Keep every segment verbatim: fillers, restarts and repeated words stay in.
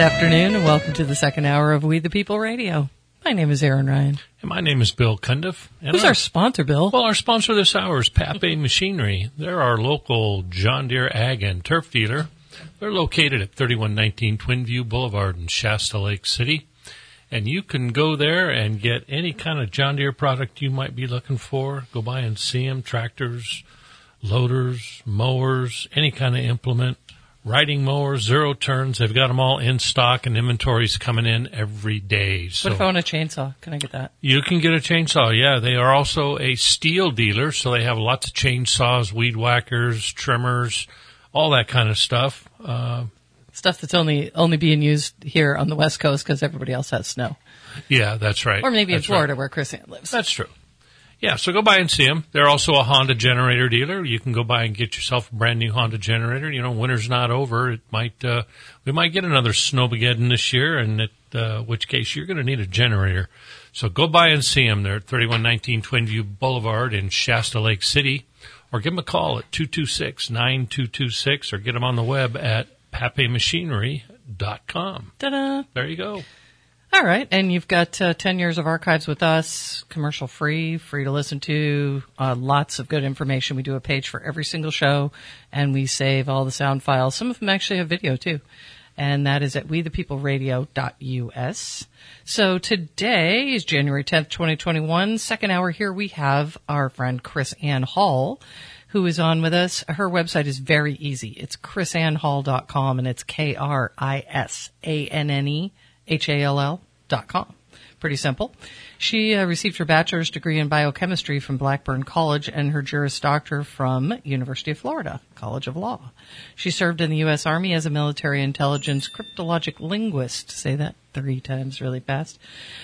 afternoon, and welcome to the second hour of We the People Radio. My name is Aaron Ryan. And my name is Bill Cundiff. And Who's our, our sponsor, Bill? Well, our sponsor this hour is Pape Machinery. They're our local John Deere Ag and Turf dealer. They're located at thirty-one nineteen Twin View Boulevard in Shasta Lake City. And you can go there and get any kind of John Deere product you might be looking for. Go by and see them, tractors, loaders, mowers, any kind of implement. Riding mowers, zero turns, they've got them all in stock, and inventory's coming in every day. So what if I want a chainsaw? Can I get that? You can get a chainsaw, yeah. They are also a steel dealer, so they have lots of chainsaws, weed whackers, trimmers, all that kind of stuff. Uh, stuff that's only only being used here on the West Coast because everybody else has snow. Yeah, that's right. Or maybe that's in Florida right. where Chris Ann lives. That's true. Yeah, so go by and see them. They're also a Honda generator dealer. You can go by and get yourself a brand new Honda generator. You know, winter's not over. It might, uh, we might get another snowmageddon this year, and in uh, which case you're going to need a generator. So go by and see them. They're at thirty-one nineteen Twin View Boulevard in Shasta Lake City, or give them a call at two two six, nine two two six, or get them on the web at pape machinery dot com. Ta-da! There you go. All right, and you've got uh, ten years of archives with us, commercial-free, free to listen to, uh, lots of good information. We do a page for every single show, and we save all the sound files. Some of them actually have video, too, and that is at we the people radio dot u s. So today is January tenth, twenty twenty-one. Second hour here we have our friend Chris Ann Hall, who is on with us. Her website is very easy. It's chris ann hall dot com, and it's K R I S A N N E H A L L dot com. Pretty simple. She uh, received her bachelor's degree in biochemistry from Blackburn College and her Juris Doctor from University of Florida College of Law. She served in the U S Army as a military intelligence cryptologic linguist. Say that three times really fast.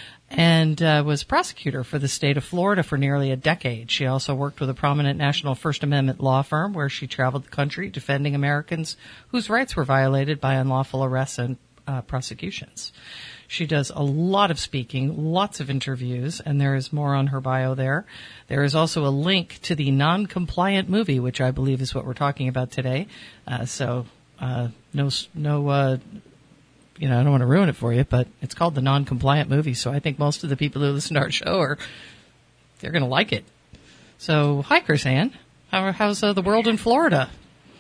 And uh, was prosecutor for the state of Florida for nearly a decade. She also worked with a prominent national First Amendment law firm where she traveled the country defending Americans whose rights were violated by unlawful arrests and Uh, prosecutions. She does a lot of speaking, lots of interviews, and there is more on her bio there. There is also a link to the non-compliant movie, which I believe is what we're talking about today. Uh, so, uh, no, no, uh, you know, I don't want to ruin it for you, but it's called the non-compliant movie. So I think most of the people who listen to our show are, they're going to like it. So, hi, Chris Ann. How, how's uh, the world in Florida?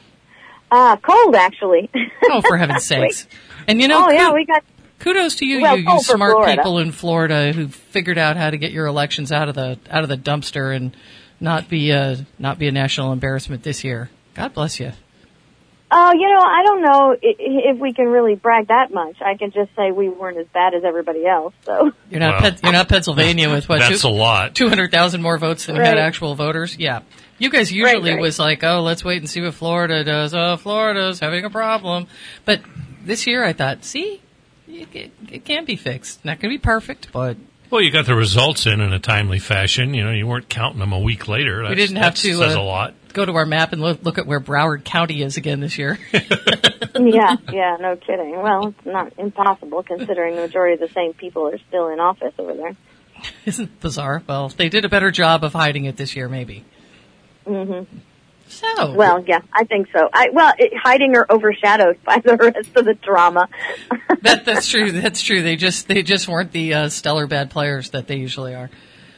Uh, cold, actually. Oh, for heaven's sakes. And you know, oh, yeah, we got, kudos to you, well, you, you smart Florida. people in Florida who figured out how to get your elections out of the out of the dumpster and not be a not be a national embarrassment this year. God bless you. Oh, you know, I don't know if we can really brag that much. I can just say we weren't as bad as everybody else. So you're not well, Pe- you're not Pennsylvania with what? That's two, a lot. Two hundred thousand more votes than right. had actual voters. Yeah. You guys usually right, right. was like, oh, let's wait and see what Florida does. Oh, Florida's having a problem. But this year I thought, see, it, it can be fixed. Not going to be perfect, but. Well, you got the results in in a timely fashion. You know, you weren't counting them a week later. That's, we didn't have that to says uh, a lot. Go to our map and look, look at where Broward County is again this year. yeah, yeah, no kidding. Well, it's not impossible considering the majority of the same people are still in office over there. Isn't it bizarre? Well, they did a better job of hiding it this year, maybe. Mm-hmm. So. Well, yeah, I think so. I, well, it, hiding or overshadowed by the rest of the drama. that, that's true. That's true. They just they just weren't the uh, stellar bad players that they usually are.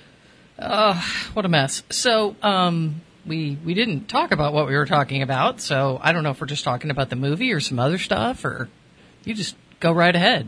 Oh, what a mess. So, um, we we didn't talk about what we were talking about. So I don't know if we're just talking about the movie or some other stuff, or you just go right ahead.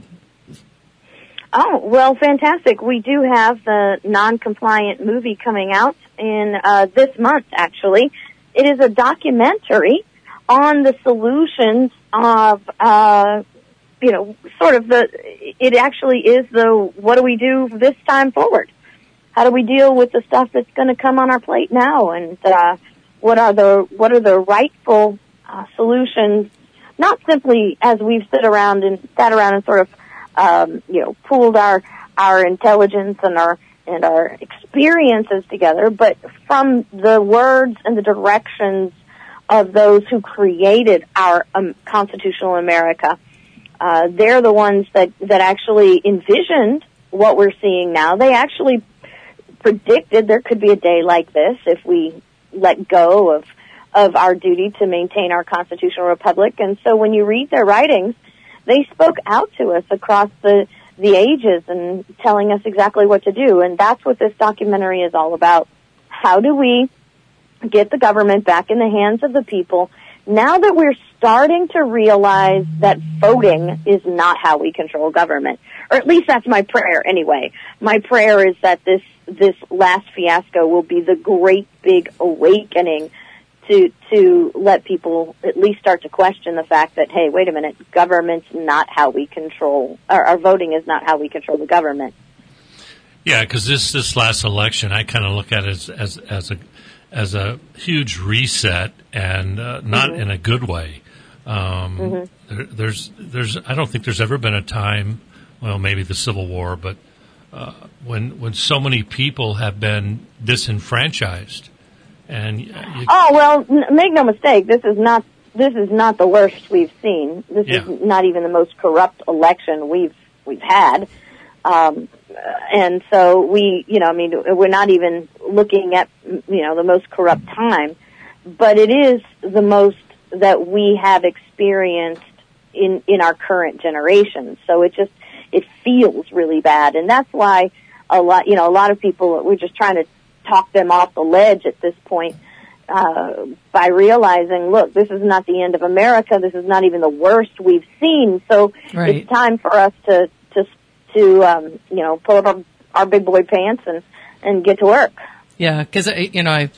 Oh, well, fantastic. We do have the non-compliant movie coming out in uh, this month, actually. It is a documentary on the solutions of, uh, you know, sort of the, it actually is the, what do we do this time forward? How do we deal with the stuff that's going to come on our plate now? And, uh, what are the, what are the rightful, uh, solutions? Not simply as we've sit around and sat around and sort of, um, you know, pooled our, our intelligence and our, and our experiences together, but from the words and the directions of those who created our um, constitutional America. Uh, they're the ones that, that actually envisioned what we're seeing now. They actually predicted there could be a day like this if we let go of, of our duty to maintain our constitutional republic. And so when you read their writings, they spoke out to us across the, the ages and telling us exactly what to do. And that's what this documentary is all about. How do we get the government back in the hands of the people now that we're starting to realize that voting is not how we control government? Or at least that's my prayer anyway. My prayer is that this, this last fiasco will be the great big awakening to, to let people at least start to question the fact that, hey, wait a minute, government's not how we control, or our voting is not how we control the government. Yeah, because this, this last election, I kind of look at it as, as, as a, as a huge reset, and uh, not mm-hmm. in a good way. Um, mm-hmm. there, there's, there's, I don't think there's ever been a time, well, maybe the Civil War, but uh, when when so many people have been disenfranchised, and you, oh well, n- make no mistake, this is not this is not the worst we've seen. This yeah. is not even the most corrupt election we've we've had. Um, and so we, you know, I mean, we're not even looking at, you know, the most corrupt time, but it is the most that we have experienced in, in our current generation. So it just, it feels really bad. And that's why a lot, you know, a lot of people, we're just trying to talk them off the ledge at this point, uh, by realizing, look, this is not the end of America. This is not even the worst we've seen. So right. It's time for us to, to, to, um, you know, pull up our, our big boy pants and, and get to work. Yeah. Cause, you know, I,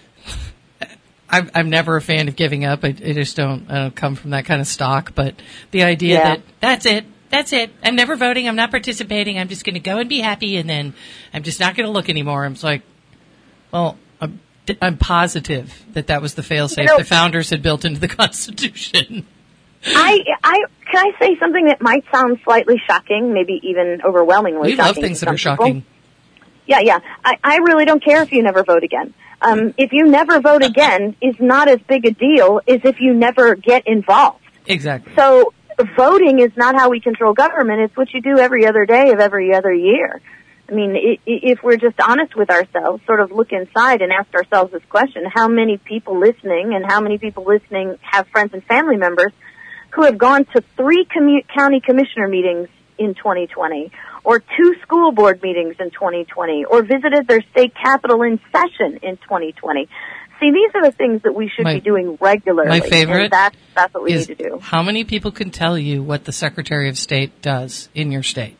I'm, I'm never a fan of giving up. I, I just don't, I don't come from that kind of stock. But the idea yeah. that that's it, that's it. I'm never voting. I'm not participating. I'm just going to go and be happy, and then I'm just not going to look anymore. I'm just like, well, I'm, I'm positive that that was the failsafe you know, the founders had built into the Constitution. I, I, can I say something that might sound slightly shocking, maybe even overwhelmingly we shocking? We love things that are shocking. People? Yeah, yeah. I, I really don't care if you never vote again. Um, if you never vote again is not as big a deal as if you never get involved. Exactly. So voting is not how we control government. It's what you do every other day of every other year. I mean, it, if we're just honest with ourselves, sort of look inside and ask ourselves this question, how many people listening and how many people listening have friends and family members who have gone to three commu- county commissioner meetings in twenty twenty, or two school board meetings in twenty twenty, or visited their state capitol in session in twenty twenty. See, these are the things that we should my, be doing regularly. My favorite and that's, that's what we is need to do. How many people can tell you what the Secretary of State does in your state?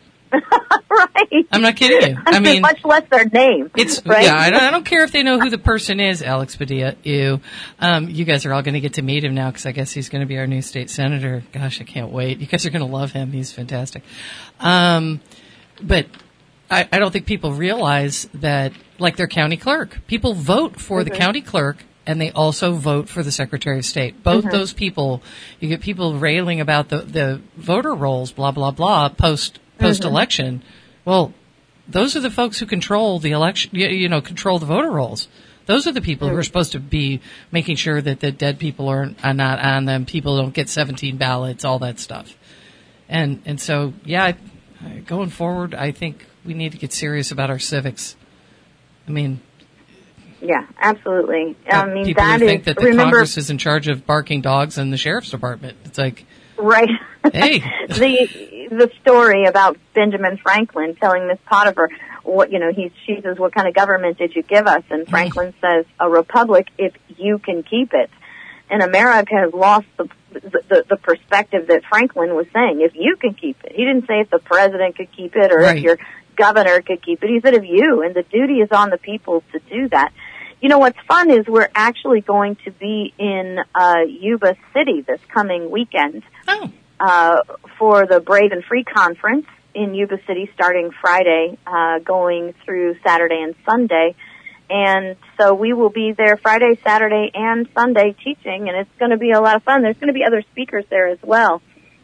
Right. I'm not kidding you. I mean, much less their name. It's right? Yeah, I don't, I don't care if they know who the person is, Alex Padilla. You, um, you guys are all going to get to meet him now because I guess he's going to be our new state senator. Gosh, I can't wait. You guys are going to love him. He's fantastic. Um, but I, I don't think people realize that, like their county clerk, people vote for mm-hmm. the county clerk, and they also vote for the Secretary of State. Both mm-hmm. those people, you get people railing about the, the voter rolls, blah, blah, blah, post, post-election. Mm-hmm. Well, those are the folks who control the election, you, you know, control the voter rolls. Those are the people mm-hmm. who are supposed to be making sure that the dead people are, are not on them, people don't get seventeen ballots, all that stuff. And, and so, yeah, I, going forward, I think we need to get serious about our civics. I mean, yeah, absolutely. I mean, people that who think is, that the remember, Congress is in charge of barking dogs and the sheriff's department. It's like, right. Hey, the the story about Benjamin Franklin telling Miss Potiphar, what you know, he she says, "What kind of government did you give us?" And Franklin says, "A republic, if you can keep it." And America has lost the the, the perspective that Franklin was saying, if you can keep it. He didn't say if the president could keep it or right. if your governor could keep it. He said if you, and the duty is on the people to do that. You know, what's fun is we're actually going to be in uh, Yuba City this coming weekend oh. uh, for the Brave and Free Conference in Yuba City starting Friday, uh, going through Saturday and Sunday. And so we will be there Friday, Saturday, and Sunday teaching, and it's going to be a lot of fun. There's going to be other speakers there as well.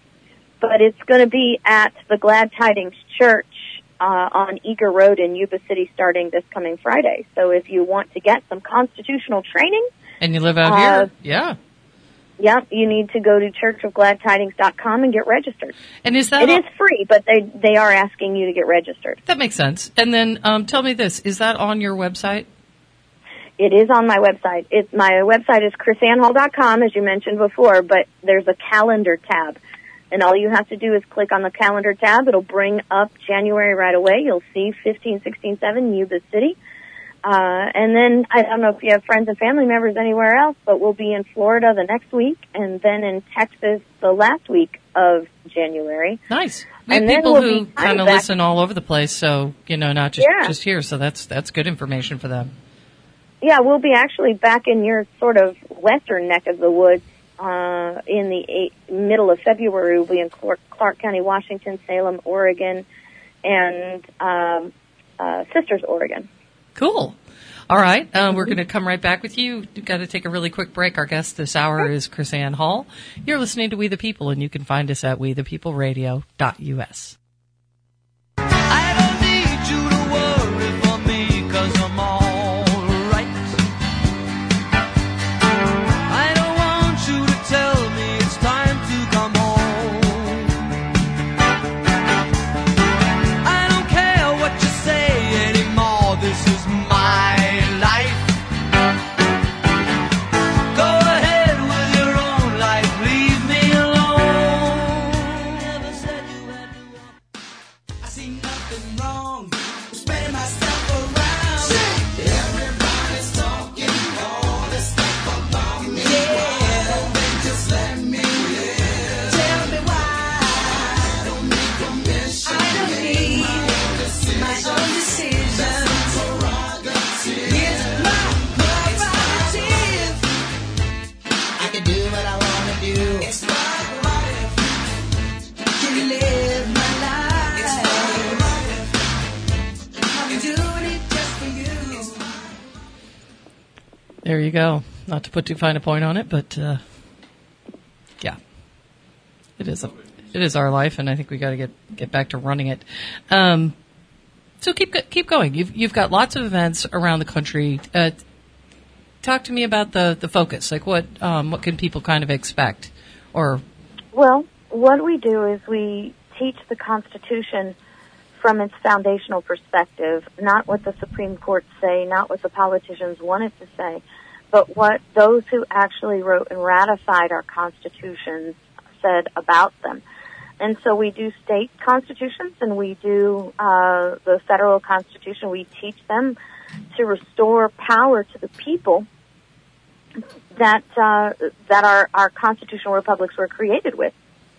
But it's going to be at the Glad Tidings Church uh, on Eager Road in Yuba City starting this coming Friday. So if you want to get some constitutional training... And you live out uh, here, yeah. Yeah, you need to go to church of glad tidings dot com and get registered. And is that... It all- is free, but they, they are asking you to get registered. That makes sense. And then um, tell me this, is that on your website? It is on my website. It's, my website is chris ann hall dot com, as you mentioned before, but there's a calendar tab. And all you have to do is click on the calendar tab. It'll bring up January right away. You'll see fifteen sixteen seven, Yuba City. Uh, and then, I don't know if you have friends and family members anywhere else, but we'll be in Florida the next week, and then in Texas the last week of January. Nice. We have And then people we'll who be kind of back- listen all over the place, so, you know, not just, Yeah. just here, so that's that's good information for them. Yeah, we'll be actually back in your sort of western neck of the woods uh, in the eight, middle of February. We'll be in Clark, Clark County, Washington, Salem, Oregon, and um, uh, Sisters, Oregon. Cool. All right. Uh, we're going to come right back with you. We've got to take a really quick break. Our guest this hour is Chris Ann Hall. You're listening to We the People, and you can find us at we the people radio dot u s. I don't need you to worry for me, 'cause I'm all right. I don't want you to tell me it's time to come home. I don't care what you say anymore, this is my life. Go ahead with your own life, leave me alone. Never said you had to walk. I see nothing wrong with spreading myself around. Everybody's talking all this stuff about me. Yeah, they just let me live. Tell me why. I don't need permission. I don't need my own decisions. It's my prerogative. I can do what I want to do. It's my life. Can live my life. It's my life. I'm doing it just for you. There you go. Not to put too fine a point on it, but uh, yeah, it is a, it is our life, and I think we got to get get back to running it. Um, so keep keep going. You've you've got lots of events around the country. Uh, talk to me about the, the focus. Like what um, what can people kind of expect? Or Well, what we do is we teach the Constitution from its foundational perspective, not what the Supreme Court say, not what the politicians want it to say, but what those who actually wrote and ratified our constitutions said about them. And so we do state constitutions and we do uh, the federal constitution. We teach them to restore power to the people that uh, that our, our constitutional republics were created with.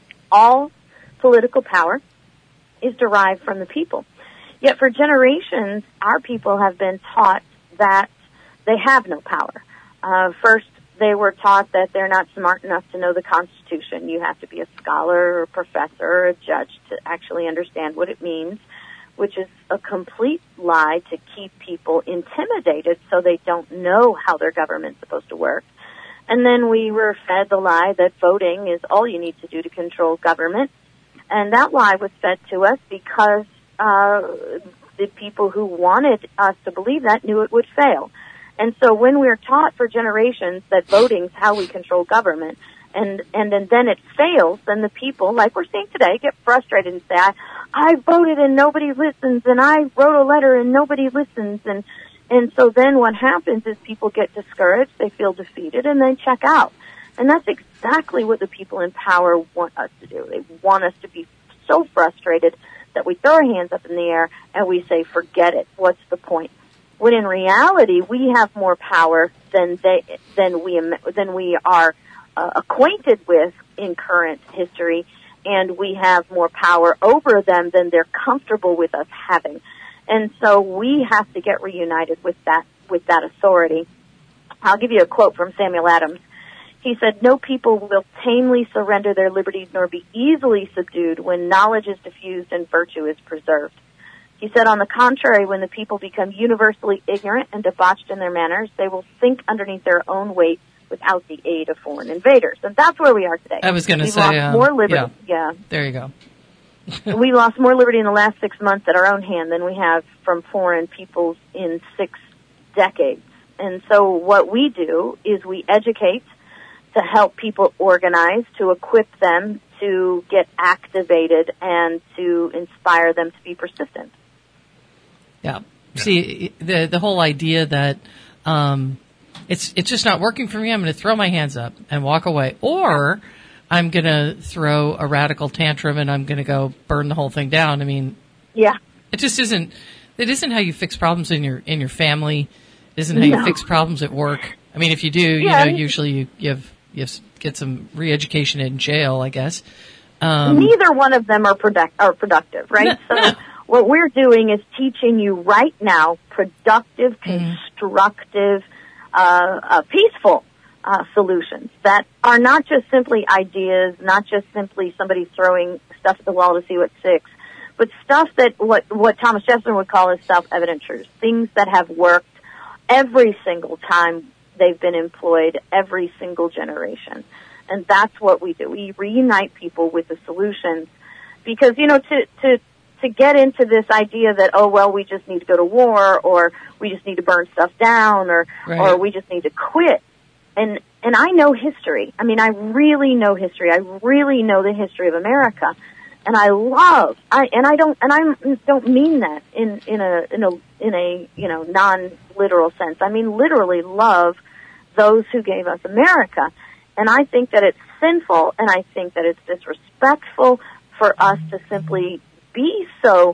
All political power is derived from the people. Yet for generations, our people have been taught that they have no power. Uh, first, they were taught that they're not smart enough to know the Constitution. You have to be a scholar or a professor or a judge to actually understand what it means, which is a complete lie to keep people intimidated so they don't know how their government's supposed to work. And then we were fed the lie that voting is all you need to do to control government. And that lie was fed to us because uh, the people who wanted us to believe that knew it would fail. And so when we're taught for generations that voting's how we control government, and and, and then it fails, then the people, like we're seeing today, get frustrated and say, I, I voted and nobody listens, and I wrote a letter and nobody listens. And, and so then what happens is people get discouraged, they feel defeated, and they check out. And that's exactly what the people in power want us to do. They want us to be so frustrated that we throw our hands up in the air and we say, forget it, what's the point? When in reality, we have more power than they, than we, than we are uh, acquainted with in current history, and we have more power over them than they're comfortable with us having. And so we have to get reunited with that, with that authority. I'll give you a quote from Samuel Adams. He said, no people will tamely surrender their liberties nor be easily subdued when knowledge is diffused and virtue is preserved. He said, on the contrary, when the people become universally ignorant and debauched in their manners, they will sink underneath their own weight without the aid of foreign invaders. And that's where we are today. I was going to We've say, lost um, more liberty. yeah. Yeah. There you go. We lost more liberty in the last six months at our own hand than we have from foreign peoples in six decades. And so what we do is we educate to help people organize, to equip them to get activated, and to inspire them to be persistent. Yeah. See, the the whole idea that um, it's it's just not working for me, I'm going to throw my hands up and walk away. Or I'm going to throw a radical tantrum and I'm going to go burn the whole thing down. I mean, Yeah. it just isn't, it isn't how you fix problems in your, in your family. It isn't how you No. fix problems at work. I mean, if you do, you Yeah. know, usually you, you have, you have, get some re-education in jail, I guess. Um, Neither one of them are product are productive, right? No, so no. what we're doing is teaching you right now productive, constructive, uh, uh, peaceful uh, solutions that are not just simply ideas, not just simply somebody throwing stuff at the wall to see what sticks, but stuff that what what Thomas Jefferson would call as self-evident truths, things that have worked every single time they've been employed, every single generation. And that's what we do. We reunite people with the solutions because, you know, to, to, to get into this idea that, oh, well, we just need to go to war or we just need to burn stuff down or, Right. or we just need to quit. And, and I know history. I mean, I really know history. I really know the history of America. And I love, I, and I don't, and I don't mean that in, in a, in a, in a, you know, non-literal sense. I mean, literally love those who gave us America. And I think that it's sinful and I think that it's disrespectful for us to simply be so,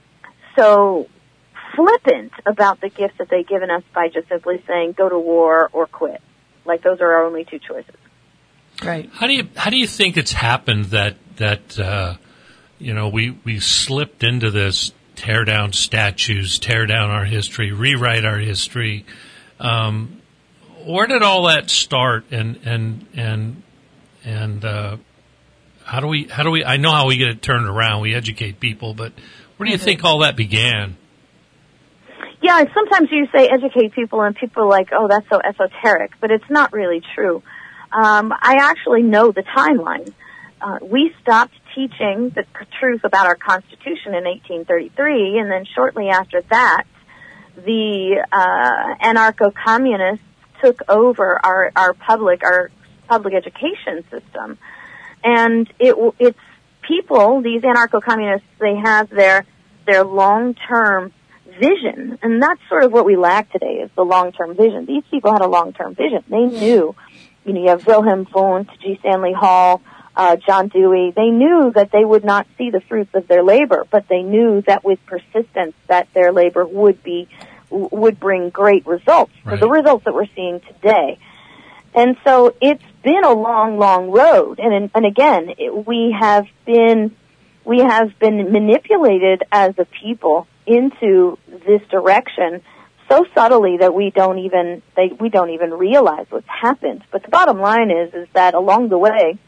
so flippant about the gifts that they've given us by just simply saying go to war or quit. Like those are our only two choices. right. How do you how do you think it's happened that that uh, you know we we slipped into this tear down statues, tear down our history, rewrite our history? Um, where did all that start, and and and and uh, how do we how do we? I know how we get it turned around. We educate people, but where do you think all that began? Yeah, sometimes you say educate people and people are like, oh, that's so esoteric, but it's not really true. Um, I actually know the timeline. Uh, we stopped teaching the truth about our Constitution in eighteen thirty-three, and then shortly after that, the uh, anarcho-communists took over our, our public our public education system, and it it's people. These anarcho-communists, they have their their long-term vision, and that's sort of what we lack today is the long-term vision. These people had a long-term vision. They knew, you know, you have Wilhelm Wundt, G. Stanley Hall, uh, John Dewey. They knew that they would not see the fruits of their labor, but they knew that with persistence that their labor would be would bring great results. Right. So the results that we're seeing today. And so it's been a long, long road. And and again, it, we have been we have been manipulated as a people into this direction so subtly that we don't even they, we don't even realize what's happened. But the bottom line is is that along the way,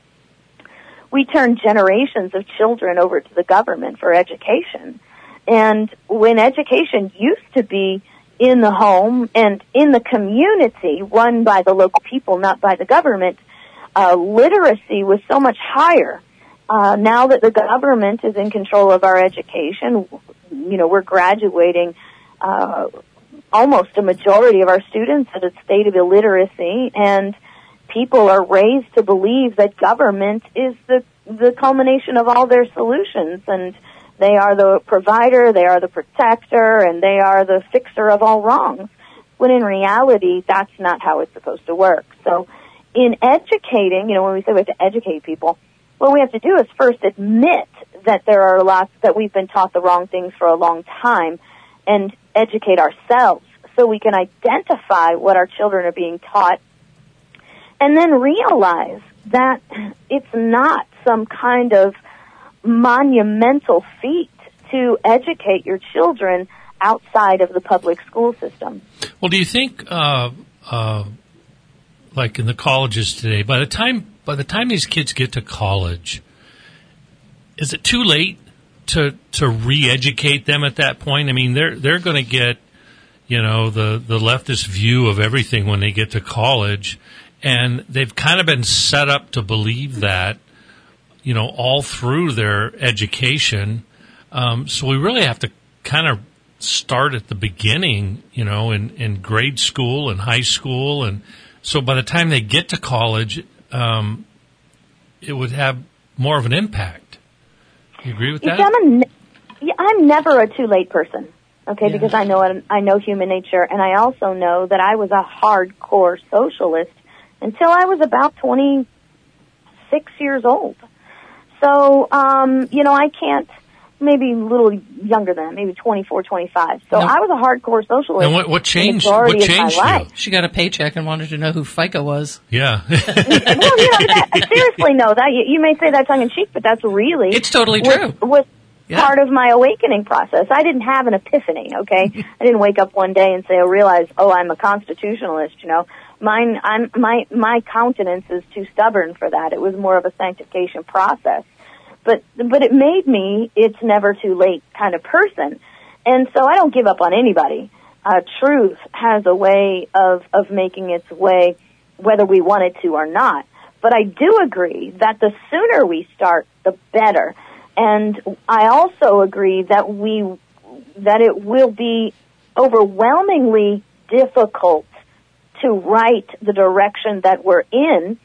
we turned generations of children over to the government for education. And when education used to be in the home and in the community, run by the local people, not by the government, uh, literacy was so much higher. Uh, now that the government is in control of our education, you know, we're graduating uh, almost a majority of our students at a state of illiteracy, and people are raised to believe that government is the the culmination of all their solutions, and they are the provider, they are the protector, and they are the fixer of all wrongs, when in reality, that's not how it's supposed to work. So in educating, you know, when we say we have to educate people, what we have to do is first admit that there are lots, that we've been taught the wrong things for a long time, and educate ourselves so we can identify what our children are being taught, and then realize that it's not some kind of monumental feat to educate your children outside of the public school system. Well, do you think, uh, uh, like in the colleges today, by the time by the time these kids get to college, is it too late to to re-educate them at that point? I mean, they're they're going to get, you know, the the leftist view of everything when they get to college, and they've kind of been set up to believe that, you know, all through their education. Um, so we really have to kind of start at the beginning, you know, in, in grade school and high school. And so by the time they get to college, um, it would have more of an impact. You agree with You that? see, I'm, a ne- yeah, I'm never a too late person, okay, Yeah. because I know I know human nature, and I also know that I was a hardcore socialist until I was about twenty six years old. So, um, you know, I can't, maybe a little younger than that, maybe twenty-four, twenty-five. So No. I was a hardcore socialist. And what, what changed? the majority What of my changed you? life. She got a paycheck and wanted to know who FICA was. Yeah. Well, you know, that, seriously, no, that, you, you may say that tongue in cheek, but that's really. It's totally was, true. Was Yeah. part of my awakening process. I didn't have an epiphany, okay? I didn't wake up one day and say, oh, realize, oh, I'm a constitutionalist, you know. Mine, I'm, my, my countenance is too stubborn for that. It was more of a sanctification process. But, but it made me, it's never too late kind of person. And so I don't give up on anybody. Uh, truth has a way of, of making its way whether we want it to or not. But I do agree that the sooner we start, the better. And I also agree that we, that it will be overwhelmingly difficult to write the direction that we're in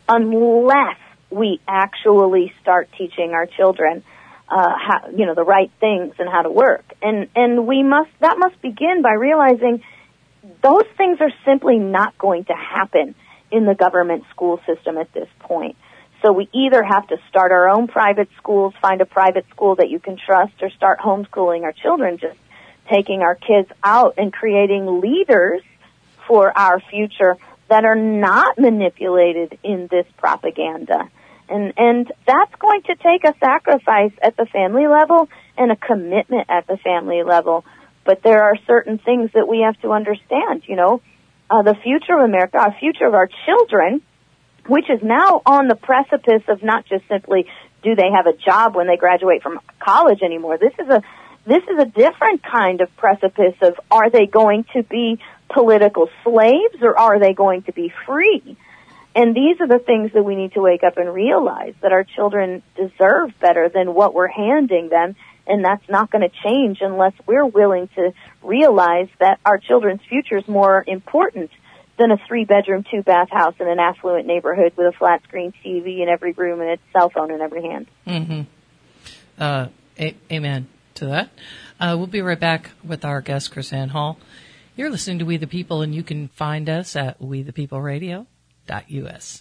unless we actually start teaching our children, uh, how, you know, the right things and how to work. And, and we must, that must begin by realizing those things are simply not going to happen in the government school system at this point. So we either have to start our own private schools, find a private school that you can trust, or start homeschooling our children, just taking our kids out and creating leaders for our future that are not manipulated in this propaganda. And, and that's going to take a sacrifice at the family level and a commitment at the family level. But there are certain things that we have to understand, you know, uh, the future of America, our future of our children, which is now on the precipice of not just simply do they have a job when they graduate from college anymore. This is a, this is a different kind of precipice of are they going to be political slaves or are they going to be free? And these are the things that we need to wake up and realize, that our children deserve better than what we're handing them, and that's not going to change unless we're willing to realize that our children's future is more important than a three-bedroom, two-bath house in an affluent neighborhood with a flat-screen T V in every room and a cell phone in every hand. Mm-hmm. Uh, a- amen to that. Uh, we'll be right back with our guest, KrisAnne Hall. You're listening to We the People, and you can find us at we the people radio dot u s.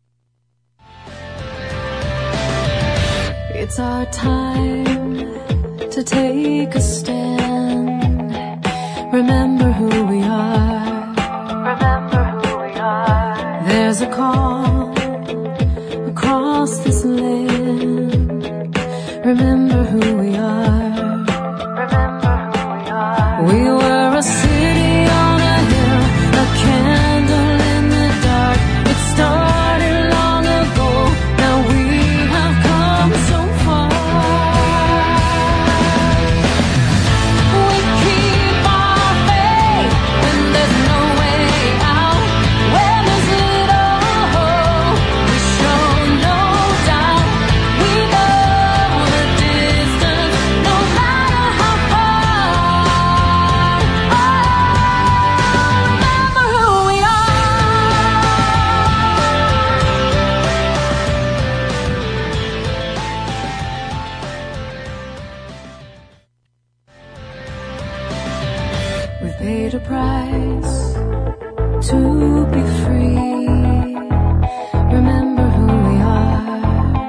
It's our time to take a stand. Remember who we are. Remember who we are. There's a call across this land. Remember who we are. Remember who we are. We were a city on a hill, a candle in the dark. It started long ago. Now we have come so far. We keep our faith when there's no way out. When there's little hope, we show no doubt. We go the distance, no matter how far. Oh, remember who we are. We've paid a price to be free. Remember who we are.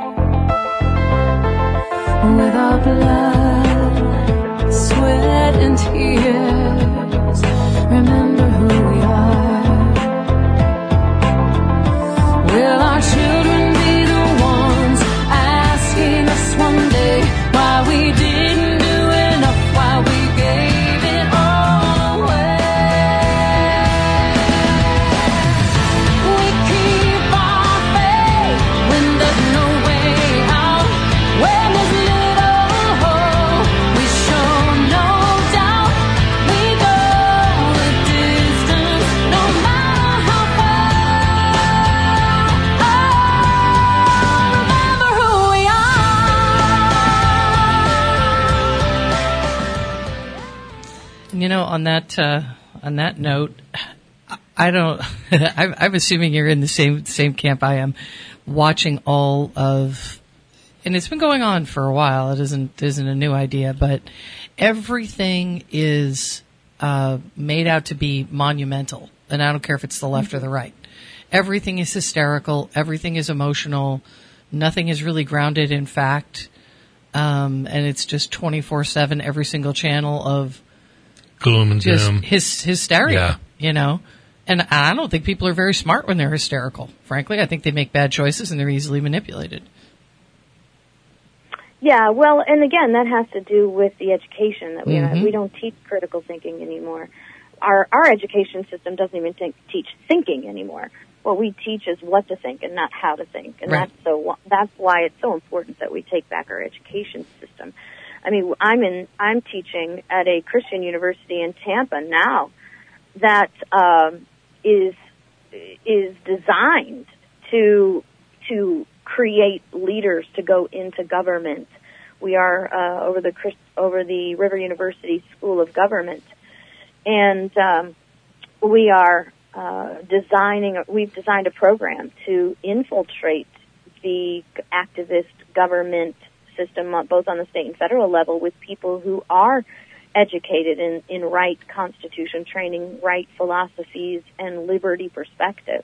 With our blood, sweat, and tears. Remember who we are. Will our children be the ones asking us one day why we didn't do enough, why we gave it all away? We keep our faith when there's no way out. When there's little hope, we show no doubt. We go the distance, no matter how far. Oh, remember who we are. You know, on that uh, on that note, I don't. I'm, I'm assuming you're in the same same camp I am, watching all of, and it's been going on for a while. It isn't isn't a new idea, but everything is uh, made out to be monumental, and I don't care if it's the left or the right. everything is hysterical, everything is emotional, nothing is really grounded in fact, um, and it's just twenty-four seven, every single channel of gloom and just doom. his, hysteria, Yeah. you know? And I don't think people are very smart when they're hysterical. Frankly, I think they make bad choices and they're easily manipulated. Yeah, well, and again, that has to do with the education that we Mhm. have. We don't teach critical thinking anymore. Our our education system doesn't even think, teach thinking anymore. What we teach is what to think and not how to think, and Right. that's so that's why it's so important that we take back our education system. I mean, I'm in I'm teaching at a Christian university in Tampa now that um, is is designed to to create leaders to go into government. We are uh, over the Chris, over the River University School of Government, and um, we are uh, designing. We've designed a program to infiltrate the activist government system, uh, both on the state and federal level, with people who are educated in, in right constitution training, right philosophies, and liberty perspectives.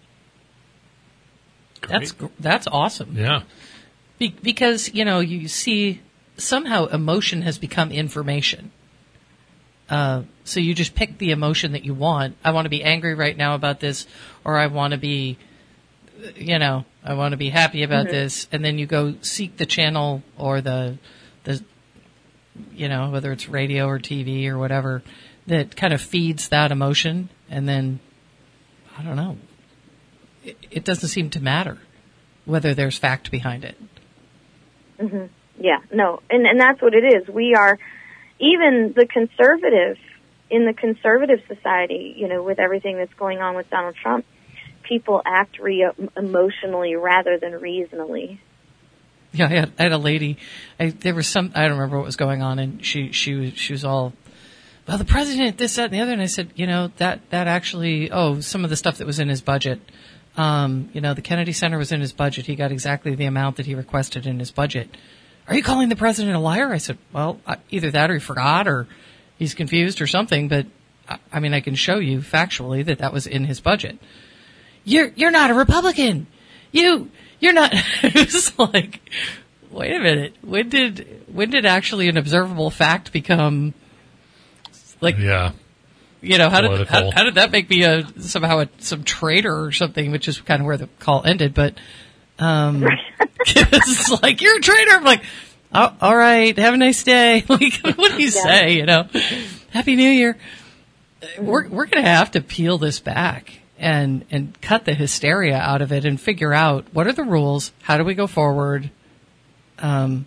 That's that's awesome. Yeah. Be- because, you know, you see somehow emotion has become information. Uh, so you just pick the emotion that you want. I want to be angry right now about this, or I want to be, you know, I want to be happy about Mm-hmm. this. And then you go seek the channel or the, the, you know, whether it's radio or T V or whatever, that kind of feeds that emotion. And then, I don't know, it, it doesn't seem to matter whether there's fact behind it. Mm-hmm. Yeah, no, and and that's what it is. We are, even the conservative, in the conservative society, you know, with everything that's going on with Donald Trump, people act re- emotionally rather than reasonably. Yeah, I had, I had a lady. I, there was some. I don't remember what was going on, and she she was she was all, well, the president, this, that, and the other. And I said, you know, that that actually, oh, some of the stuff that was in his budget. Um, you know, the Kennedy Center was in his budget. He got exactly the amount that he requested in his budget. Are you calling the president a liar? I said, well, either that or he forgot or he's confused or something. But I mean, I can show you factually that that was in his budget. You're you're not a Republican. You you're not. It was like, wait a minute. When did when did actually an observable fact become like? Yeah. You know, how did Political. how, how did that make me a somehow a, some traitor or something? Which is kind of where the call ended. But um, it was like, you're a traitor. I'm like, oh, all right, have a nice day. Like, what do you Yeah. say? You know, Happy New Year. We're we're gonna have to peel this back and and cut the hysteria out of it and figure out what are the rules. How do we go forward? Um,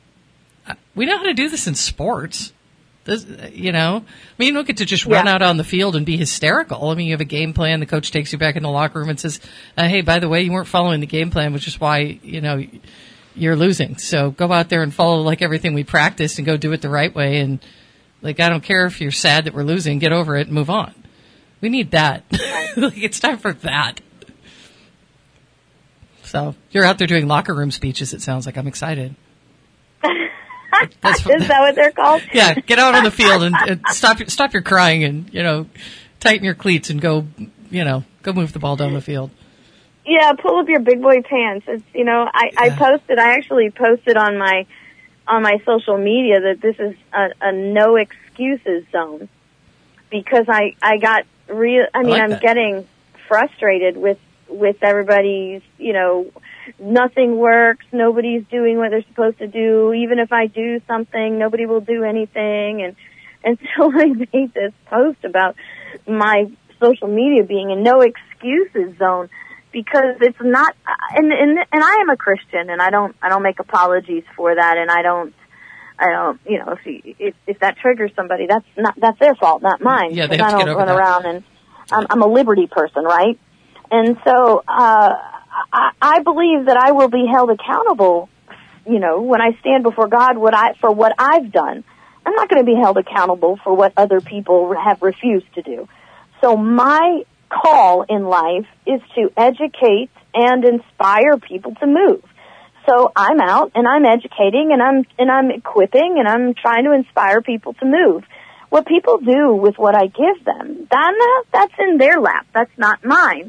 we know how to do this in sports. This, you know, I mean, you don't get to just run Yeah. out on the field and be hysterical. I mean, you have a game plan. The coach takes you back in the locker room and says, uh, hey, by the way, you weren't following the game plan, which is why, you know, you're losing. So go out there and follow like everything we practiced and go do it the right way. And like, I don't care if you're sad that we're losing, get over it and move on. We need that. Like, it's time for that. So you're out there doing locker room speeches. It sounds like. I'm excited. That's Is that what they're called? Yeah, get out on the field and, and stop stop your crying and, you know, tighten your cleats and go, you know, go move the ball down the field. Yeah, pull up your big boy pants. It's, you know, I, I Yeah. posted, I actually posted on my, on my social media that this is a, a no excuses zone, because I, I got real, I mean, like I'm that. getting frustrated with, with everybody's, you know, nothing works, nobody's doing what they're supposed to do, even if I do something, nobody will do anything, and, and so I made this post about my social media being a no excuses zone, because it's not, and, and, and I am a Christian, and I don't, I don't make apologies for that, and I don't, I don't, you know, if you, if, if that triggers somebody, that's not, that's their fault, not mine. Yeah, they because have I to get don't over run that. around and, I'm, I'm a liberty person, right? And so, uh, I, I believe that I will be held accountable, you know, when I stand before God, what I, for what I've done. I'm not going to be held accountable for what other people have refused to do. So my call in life is to educate and inspire people to move. So I'm out and I'm educating and I'm, and I'm equipping and I'm trying to inspire people to move. What people do with what I give them, that, that's in their lap. That's not mine.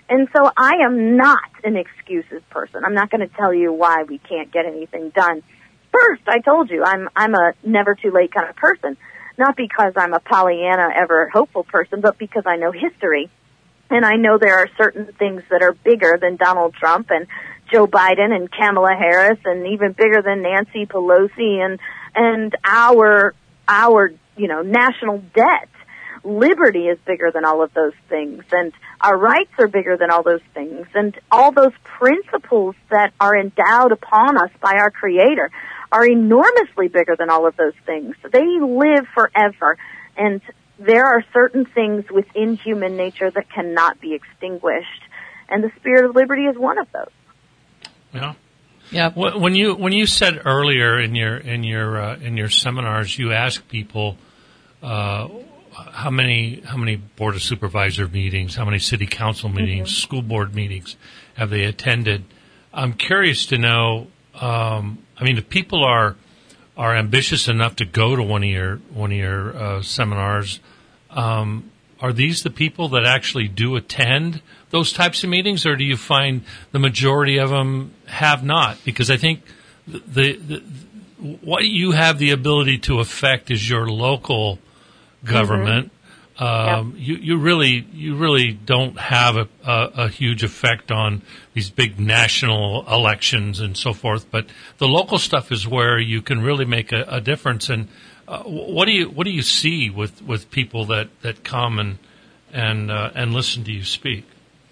And so I am not an excuses person. I'm not going to tell you why we can't get anything done. First, I told you, I'm I'm a never too late kind of person. Not because I'm a Pollyanna, ever hopeful person, but because I know history. And I know there are certain things that are bigger than Donald Trump and Joe Biden and Kamala Harris, and even bigger than Nancy Pelosi and and our our you know national debt. Liberty is bigger than all of those things, and our rights are bigger than all those things, and all those principles that are endowed upon us by our Creator are enormously bigger than all of those things. They live forever, and there are certain things within human nature that cannot be extinguished, and the spirit of liberty is one of those. Yeah. Yeah. When you when you said earlier in your in your uh, in your seminars, you asked people uh, how many how many board of supervisor meetings, how many city council meetings, mm-hmm. school board meetings have they attended? I'm curious to know. Um, I mean, if people are are ambitious enough to go to one of your one of your uh, seminars, um, are these the people that actually do attend those types of meetings, or do you find the majority of them have not? Because I think the, the, the what you have the ability to affect is your local government. Mm-hmm. Um, yep. you, you really you really don't have a, a, a huge effect on these big national elections and so forth. But the local stuff is where you can really make a, a difference. And uh, what do you what do you see with, with people that, that come and and uh, and listen to you speak?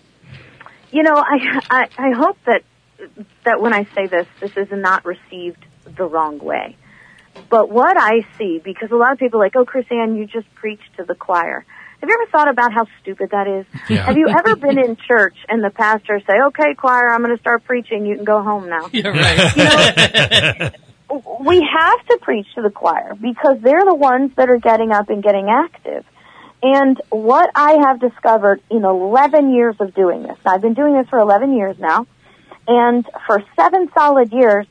You know, I, I I hope that that when I say this, this is not received the wrong way. But what I see, because a lot of people are like, oh, Chrisanne, you just preach to the choir. Have you ever thought about how stupid that is? Yeah. Have you ever been in church and the pastor say, okay, choir, I'm going to start preaching. You can go home now. Yeah, right. You know, we have to preach to the choir because they're the ones that are getting up and getting active. And what I have discovered in eleven years of doing this, now I've been doing this for eleven years now, and for seven solid years,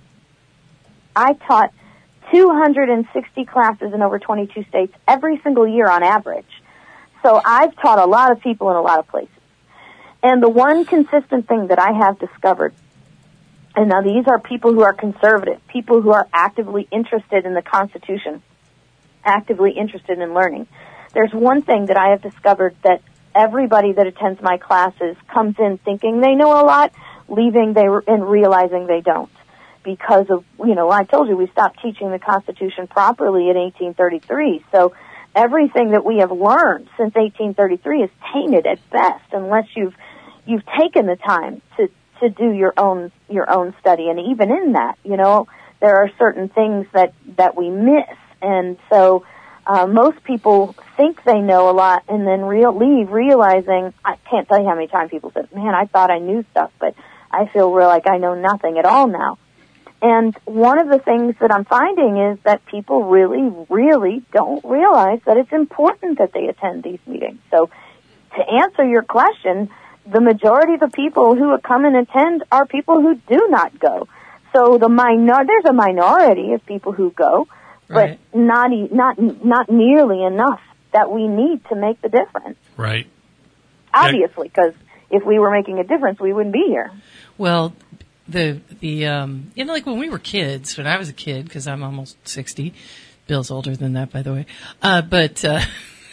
I taught two hundred sixty classes in over twenty-two states every single year on average. So I've taught a lot of people in a lot of places. And the one consistent thing that I have discovered, and now these are people who are conservative, people who are actively interested in the Constitution, actively interested in learning. There's one thing that I have discovered that everybody that attends my classes comes in thinking they know a lot, leaving they and realizing they don't. Because of, you know, I told you we stopped teaching the Constitution properly in eighteen thirty-three. So everything that we have learned since eighteen thirty-three is tainted at best unless you've you've taken the time to to do your own your own study. And even in that, you know, there are certain things that that we miss. And so uh, most people think they know a lot and then real, leave realizing, I can't tell you how many times people said, man, I thought I knew stuff, but I feel real like I know nothing at all now. And one of the things that I'm finding is that people really, really don't realize that it's important that they attend these meetings. So to answer your question, the majority of the people who come and attend are people who do not go. So the minor, there's a minority of people who go, but right. not, e- not, not nearly enough that we need to make the difference. Right. Obviously, because if we were making a difference, we wouldn't be here. Well, the the um, you know, like when we were kids, when I was a kid, because I'm almost sixty. Bill's older than that, by the way. Uh, but uh,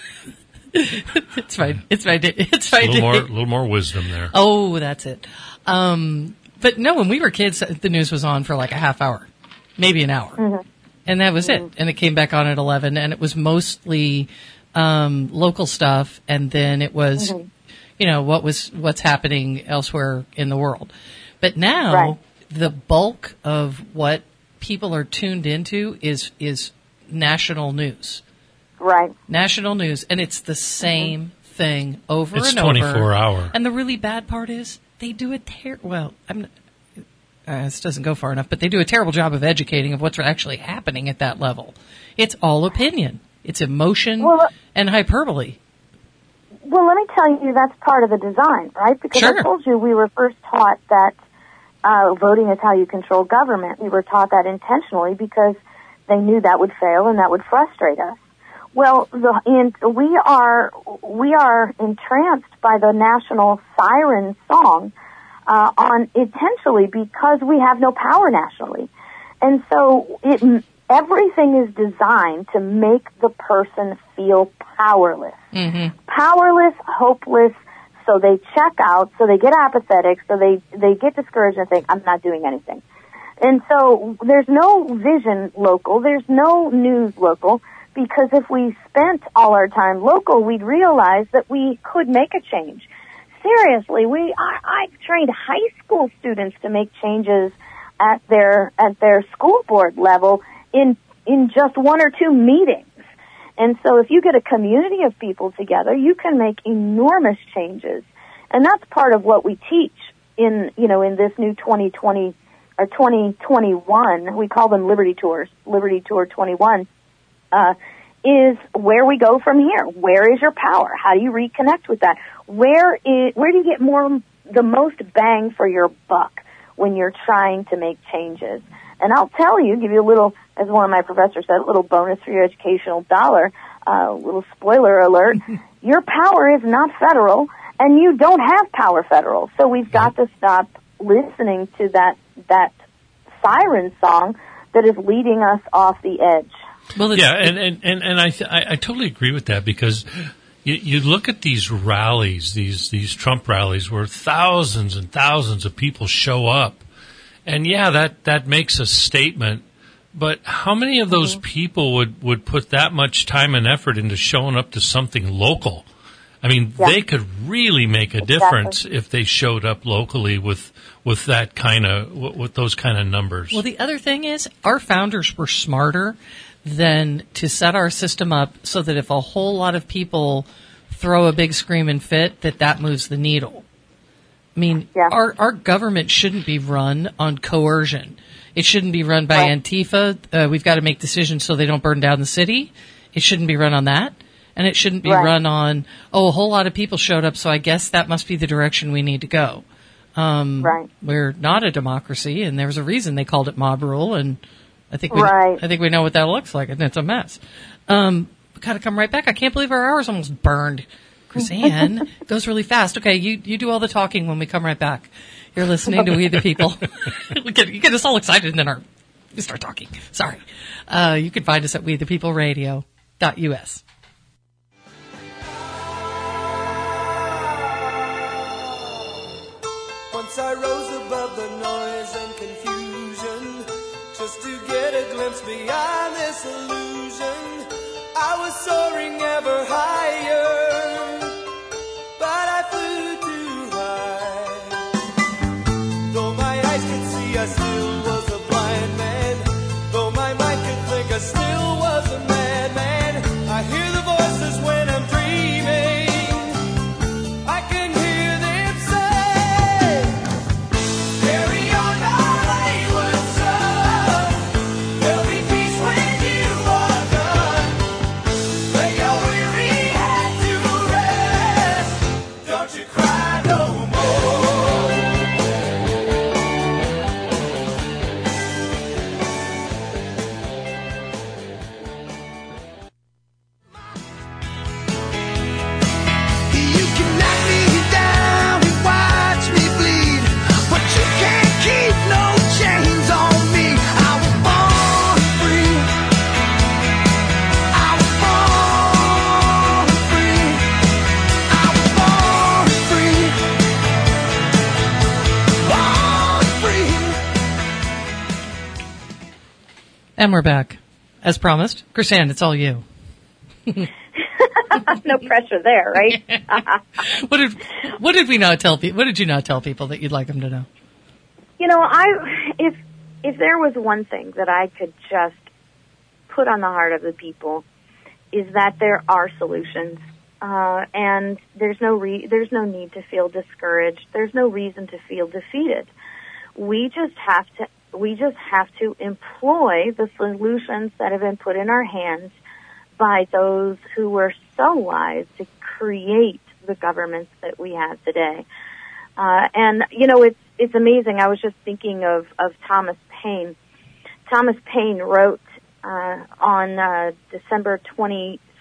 it's my it's my it's my a little more, a little more wisdom there. Oh, that's it. Um, but no, when we were kids, the news was on for like a half hour, maybe an hour, Mm-hmm. and that was Mm-hmm. it. And it came back on at eleven, and it was mostly um, local stuff, and then it was, Mm-hmm. you know, what was what's happening elsewhere in the world. But now Right. the bulk of what people are tuned into is is national news. Right. National news, and it's the same mm-hmm. thing over it's and over. It's twenty-four hour. And the really bad part is they do a ter- well, I'm uh, this doesn't go far enough, but they do a terrible job of educating of what's actually happening at that level. It's all opinion. It's emotion well, and hyperbole. Well, let me tell you, that's part of the design, right? Because Sure. I told you we were first taught that uh, voting is how you control government. We were taught that intentionally because they knew that would fail and that would frustrate us. Well, the, and we are we are entranced by the national siren song uh, on intentionally because we have no power nationally, and so it everything is designed to make the person feel powerless, Mm-hmm. powerless, hopeless. So they check out, so they get apathetic, so they they get discouraged and think, "I'm not doing anything." And so there's no vision local, there's no news local. Because if we spent all our time local, we'd realize that we could make a change. Seriously, we I, I've trained high school students to make changes at their at their school board level in in just one or two meetings. And so if you get a community of people together, you can make enormous changes. And that's part of what we teach in, you know, in this new twenty twenty or twenty twenty-one. We call them Liberty Tours, Liberty Tour twenty-one. Uh, is where we go from here. Where is your power? How do you reconnect with that? Where is, where do you get more, the most bang for your buck when you're trying to make changes? And I'll tell you, give you a little, as one of my professors said, a little bonus for your educational dollar, a uh, little spoiler alert. Your power is not federal, and you don't have power federal. So we've got to stop listening to that, that siren song that is leading us off the edge. Well, yeah, and, and, and, and I, th- I I totally agree with that because you, you look at these rallies, these these Trump rallies, where thousands and thousands of people show up, and yeah, that, that makes a statement. But how many of those mm-hmm. people would, would put that much time and effort into showing up to something local? I mean, yeah. they could really make a exactly. difference if they showed up locally with with that kind of with those kind of numbers. Well, the other thing is, our founders were smarter than to set our system up so that if a whole lot of people throw a big screaming fit, that that moves the needle. I mean, yeah. our our government shouldn't be run on coercion. It shouldn't be run by right. Antifa. Uh, we've got to make decisions so they don't burn down the city. It shouldn't be run on that. And it shouldn't be right. run on, oh, a whole lot of people showed up, so I guess that must be the direction we need to go. Um, right. We're not a democracy, and there's a reason they called it mob rule, and I think we, right. I think we know what that looks like, and it's a mess. Um, we got to come right back. I can't believe our hour's almost burned. Chris-Ann, it goes really fast. Okay, you, you do all the talking when we come right back. You're listening to We the People. we get, you get us all excited, and then our, we start talking. Sorry. Uh, you can find us at we the people radio dot u s. Once I rose above the noise and confusion, just to get a glimpse beyond this illusion. I was soaring ever higher, but I flew too high. Though my eyes could see, I still was a blind man. Though my mind could think, I still was a madman. I hear the voices when I'm dreaming. I can hear them say, carry on our wayward son. There'll be peace when you are done. Lay your weary head to rest. Don't you cry no more. You can knock me down and watch me bleed, but you can't keep no chains on me. I was born free. I was born free. I was born free. Born free. And we're back. As promised. Chris-Ann, it's all you. No pressure there, right? What did what did we not tell people? What did you not tell people that you'd like them to know? You know, I if if there was one thing that I could just put on the heart of the people, is that there are solutions, uh, and there's no re- there's no need to feel discouraged. There's no reason to feel defeated. We just have to we just have to employ the solutions that have been put in our hands by those who were so wise to create the governments that we have today. Uh, and, you know, it's, it's amazing. I was just thinking of, of Thomas Paine. Thomas Paine wrote, uh, on, uh, December twenty-second,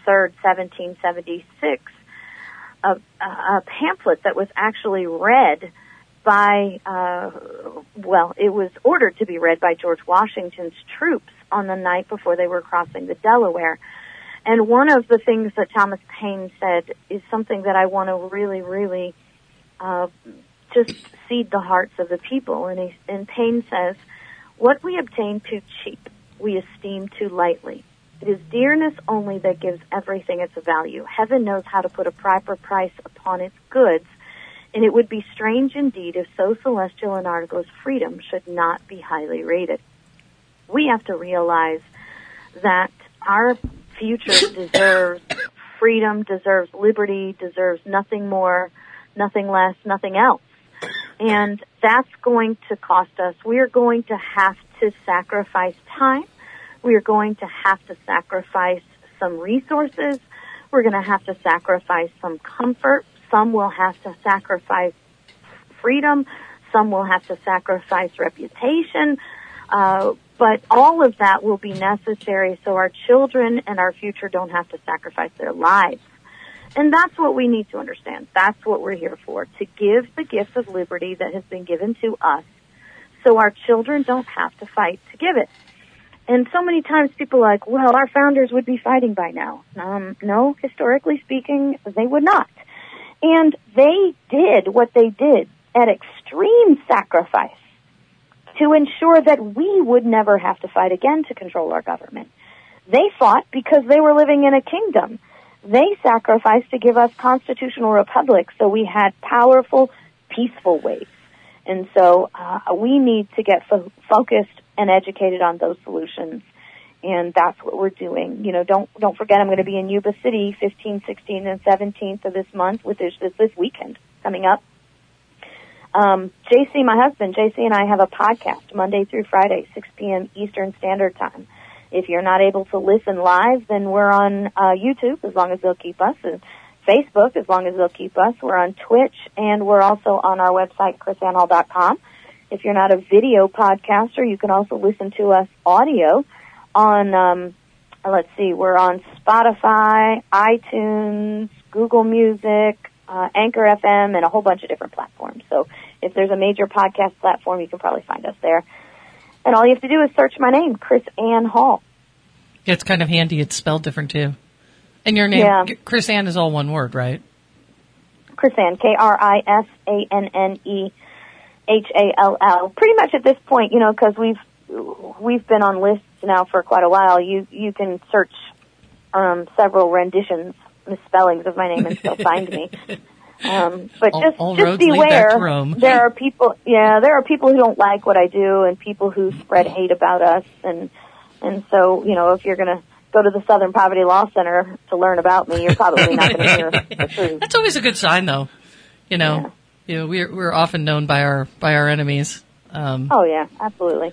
third, seventeen seventy-six, a, a pamphlet that was actually read by, uh, well, it was ordered to be read by George Washington's troops on the night before they were crossing the Delaware. And one of the things that Thomas Paine said is something that I want to really, really uh, just seed the hearts of the people. And, he, and Paine says, "What we obtain too cheap, we esteem too lightly. It is dearness only that gives everything its value. Heaven knows how to put a proper price upon its goods, and it would be strange indeed if so celestial an article as freedom should not be highly rated." We have to realize that our future deserves freedom, deserves liberty, deserves nothing more, nothing less, nothing else. And that's going to cost us. We are going to have to sacrifice time. We are going to have to sacrifice some resources. We're going to have to sacrifice some comfort. Some will have to sacrifice freedom. Some will have to sacrifice reputation. Uh, but all of that will be necessary so our children and our future don't have to sacrifice their lives. And that's what we need to understand. That's what we're here for, to give the gift of liberty that has been given to us so our children don't have to fight to give it. And so many times people are like, well, our founders would be fighting by now. Um, no, historically speaking, they would not. And they did what they did at extreme sacrifice to ensure that we would never have to fight again to control our government. They fought because they were living in a kingdom. They sacrificed to give us constitutional republics so we had powerful, peaceful ways. And so uh, we need to get fo- focused and educated on those solutions. And that's what we're doing. You know, don't don't forget I'm going to be in Yuba City fifteenth, sixteenth, and seventeenth of this month, which is this, this weekend coming up. Um, J C, my husband, J C and I have a podcast Monday through Friday, six p.m. Eastern Standard Time. If you're not able to listen live, then we're on uh, YouTube, as long as they'll keep us, and Facebook, as long as they'll keep us. We're on Twitch, and we're also on our website, chris ann hall dot com. If you're not a video podcaster, you can also listen to us audio on, um, let's see, we're on Spotify, iTunes, Google Music, uh, Anchor F M, and a whole bunch of different platforms. So if there's a major podcast platform, you can probably find us there. And all you have to do is search my name, Chris Ann Hall. Yeah, it's kind of handy. It's spelled different, too. And your name, yeah. Chris Ann, is all one word, right? Chris Ann, K R I S A N N E H A L L. Pretty much at this point, you know, because we've we've been on lists now for quite a while, you, you can search um, several renditions, misspellings of my name and still find me. Um, but all, just, all just beware, there are people, yeah, there are people who don't like what I do and people who spread hate about us. And, and so, you know, if you're going to go to the Southern Poverty Law Center to learn about me, you're probably not going to hear the truth. That's always a good sign, though. You know, yeah. you know, we're, we're often known by our, by our enemies. Um, oh yeah, absolutely.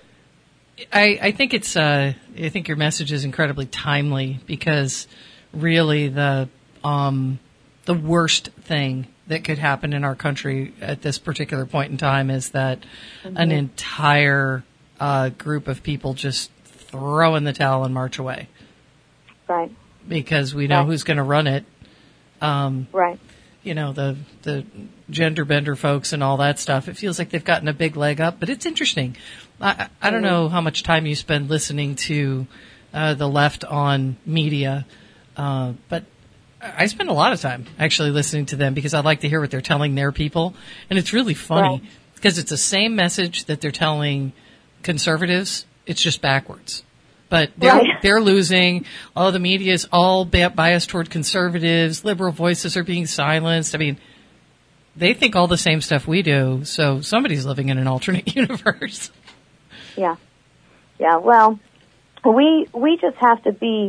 I, I think it's, uh, I think your message is incredibly timely because really the, um, the worst thing that could happen in our country at this particular point in time is that mm-hmm. an entire uh, group of people just throw in the towel and march away. Right. Because we know right. who's going to run it. Um, right. You know, the the gender bender folks and all that stuff. It feels like they've gotten a big leg up, but it's interesting. I, I don't mm-hmm. know how much time you spend listening to uh, the left on media, uh, but I spend a lot of time actually listening to them because I like to hear what they're telling their people. And it's really funny right. because it's the same message that they're telling conservatives. It's just backwards. But they're, right. they're losing. Oh, the media is all biased toward conservatives. Liberal voices are being silenced. I mean, they think all the same stuff we do. So somebody's living in an alternate universe. Yeah. Yeah. Well, we, we just have to be,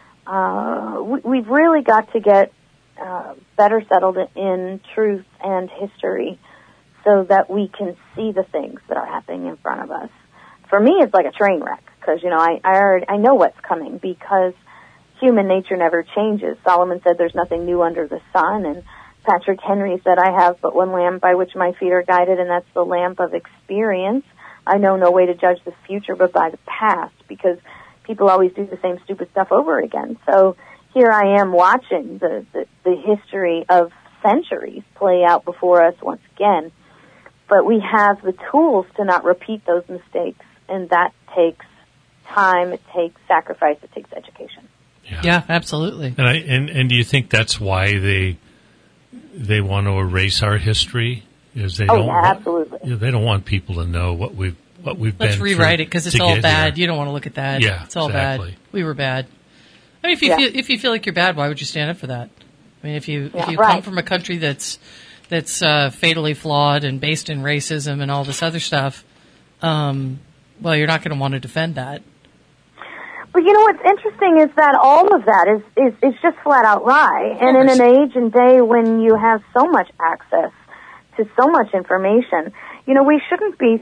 Uh, we, we've really got to get uh, better settled in truth and history so that we can see the things that are happening in front of us. For me, it's like a train wreck because, you know, I I, already, I know what's coming because human nature never changes. Solomon said there's nothing new under the sun, and Patrick Henry said, I have but one lamp by which my feet are guided, and that's the lamp of experience. I know no way to judge the future but by the past because people always do the same stupid stuff over again. So here I am watching the, the, the history of centuries play out before us once again. But we have the tools to not repeat those mistakes, and that takes time, it takes sacrifice, it takes education. Yeah, Yeah, absolutely. And, I, and and do you think that's why they they want to erase our history? Is they Oh, don't yeah, want, absolutely. yeah, they don't want people to know what we've what we've Let's been rewrite through it because it's to all get bad. here. You don't want to look at that. Yeah, it's all exactly. bad. We were bad. I mean, if you Yeah. feel if you feel like you're bad, why would you stand up for that? I mean, if you Yeah, if you right. come from a country that's that's uh, fatally flawed and based in racism and all this other stuff, um, well, you're not going to want to defend that. But you know what's interesting is that all of that is, is, is just flat out lie. And in course. an age and day when you have so much access to so much information, you know, we shouldn't be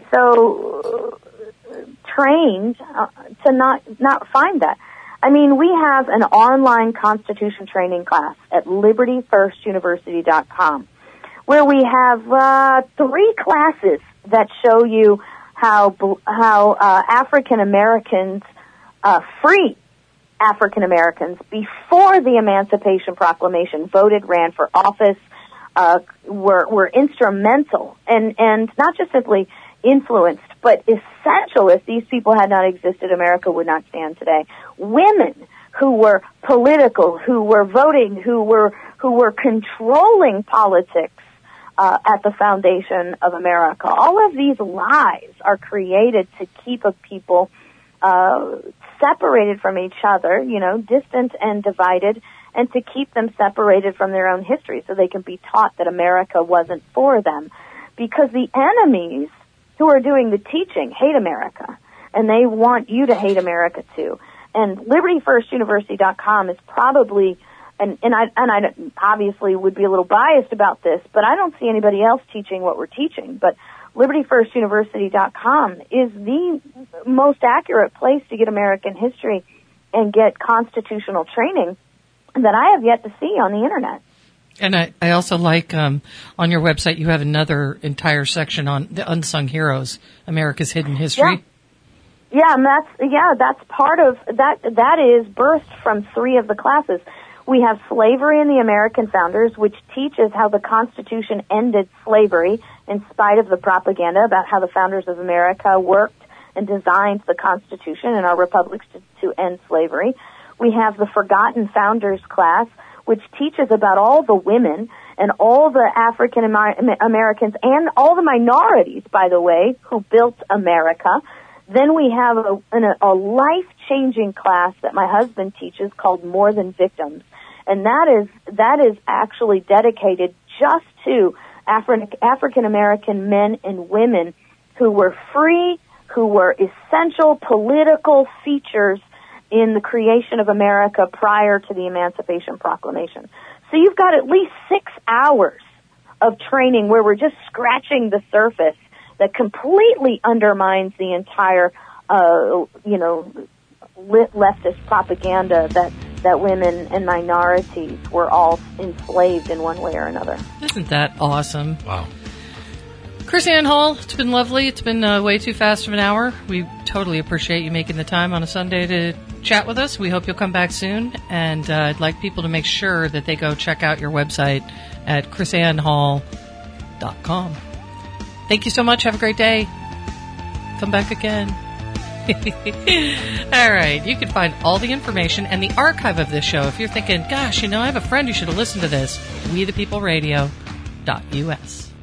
so uh, trained uh, to not, not find that. I mean, we have an online Constitution training class at liberty first university dot com where we have uh, three classes that show you how how uh, African Americans, uh, free African Americans, before the Emancipation Proclamation, voted, ran for office, uh, were were instrumental and and not just simply influenced, but essential. If these people had not existed, America would not stand today. Women who were political, who were voting, who were who were controlling politics uh, at the foundation of America. All of these lies are created to keep a people uh, separated from each other, you know, distant and divided, and to keep them separated from their own history so they can be taught that America wasn't for them. Because the enemies who are doing the teaching hate America, and they want you to hate America too. And liberty first university dot com is probably, and, and I and I obviously would be a little biased about this, but I don't see anybody else teaching what we're teaching. But liberty first university dot com is the most accurate place to get American history and get constitutional training that I have yet to see on the internet. And I, I also like um, on your website you have another entire section on the unsung heroes, America's hidden history. Yeah, yeah, and that's yeah, that's part of that. That is birthed from three of the classes. We have Slavery and the American Founders, which teaches how the Constitution ended slavery in spite of the propaganda about how the founders of America worked and designed the Constitution and our republics to, to end slavery. We have the Forgotten Founders class, which teaches about all the women and all the African Americans and all the minorities, by the way, who built America. Then we have a, a life-changing class that my husband teaches called More Than Victims. And that is, that is actually dedicated just to Afri- African American men and women who were free, who were essential political features in the creation of America prior to the Emancipation Proclamation. So you've got at least six hours of training where we're just scratching the surface that completely undermines the entire, uh, you know, leftist propaganda that, that women and minorities were all enslaved in one way or another. Isn't that awesome? Wow. KrisAnne Hall, it's been lovely. It's been uh, way too fast of an hour. We totally appreciate you making the time on a Sunday to chat with us. We hope you'll come back soon. And uh, I'd like people to make sure that they go check out your website at Kris Anne Hall dot com. Thank you so much. Have a great day. Come back again. All right. You can find all the information and the archive of this show. If you're thinking, gosh, you know, I have a friend who should have listened to this, we the people radio dot U S.